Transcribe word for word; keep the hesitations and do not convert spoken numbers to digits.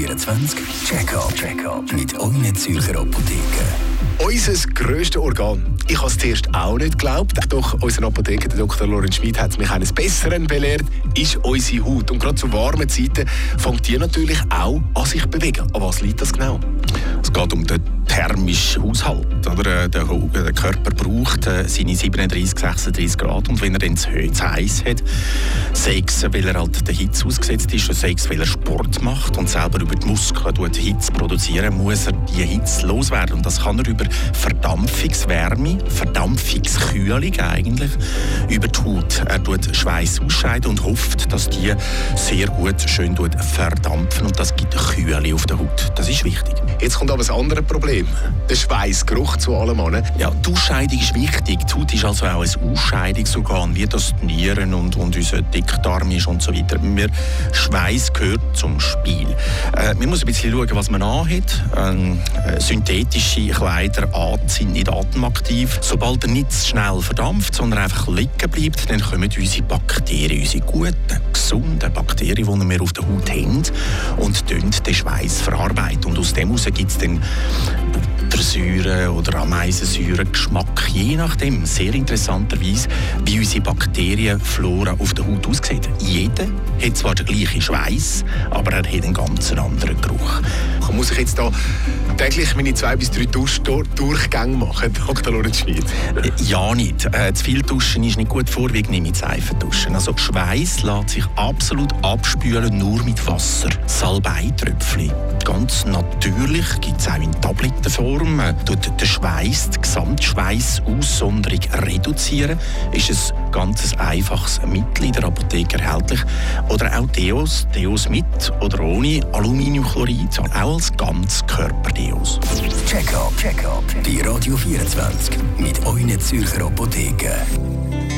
vierundzwanzig Check-up. Check-up mit euren Zürcher Apotheken. Unser grösstes Organ. Ich habe es zuerst auch nicht geglaubt, doch unser Apotheker, der Doktor Lorenz Schmid, hat mich eines Besseren belehrt, ist unsere Haut. Und gerade zu warmen Zeiten fängt die natürlich auch an sich zu bewegen. An was liegt das genau? Es geht um den thermischen Haushalt. Oder? Der, der Körper braucht äh, seine siebenunddreißig, sechsunddreißig Grad. Und wenn er dann zu heiß hat, sei es, weil er halt der Hitze ausgesetzt ist, oder sei es, weil er Sport macht und selber über die Muskeln Hitze produzieren, muss er die Hitze loswerden. Und das kann er über Verdampfungswärme, Verdampfungskühlung eigentlich, über die Haut. Er tut Schweiß ausscheiden und hofft, dass die sehr gut schön verdampfen. Und das gibt Kühle auf der Haut. Das ist wichtig. Jetzt kommt aber das andere Problem. Der Schweißgeruch zu allem an. Ja, die Ausscheidung ist wichtig. Die Haut ist also auch ein Ausscheidungsorgan, wie das die Nieren und, und unser Dickdarm ist und so weiter. Wir, Schweiß gehört zum Spiel. Äh, man muss ein bisschen schauen, was man anhat. Ähm, synthetische Kleider sind nicht atemaktiv. Sobald er nicht zu schnell verdampft, sondern einfach liegen bleibt, dann kommen unsere Bakterien, unsere guten, gesunden Bakterien, die wir auf der Haut haben, und den Schweiß verarbeiten. Und aus dem heraus gibt es dann Buttersäure oder Ameisensäure Geschmack, je nachdem, sehr interessanterweise, wie unsere Bakterienflora auf der Haut aussieht. Jeder hat zwar den gleichen Schweiß, aber er hat einen ganz anderen Geruch. Muss ich jetzt da täglich meine zwei bis drei Duschdurchgänge machen, Doktor Lorenz Schmid? Ja, nicht. Äh, zu viel Duschen ist nicht gut, vorwiegend nicht mit Seife duschen. Also Schweiß lässt sich absolut abspülen, nur mit Wasser. Salbeitröpfchen. Ganz natürlich, gibt es auch in Tablettenform. Tut den Schweiß, die Gesamtschweißaussonderung reduzieren. Ist ein ganz einfaches Mittel in der Apotheke erhältlich. Oder auch Deos, Deos mit oder ohne Aluminiumchlorid, auch als Ganzkörper-Deos. Check-up, Check-up. Die Radio vierundzwanzig mit euren Zürcher Apotheken.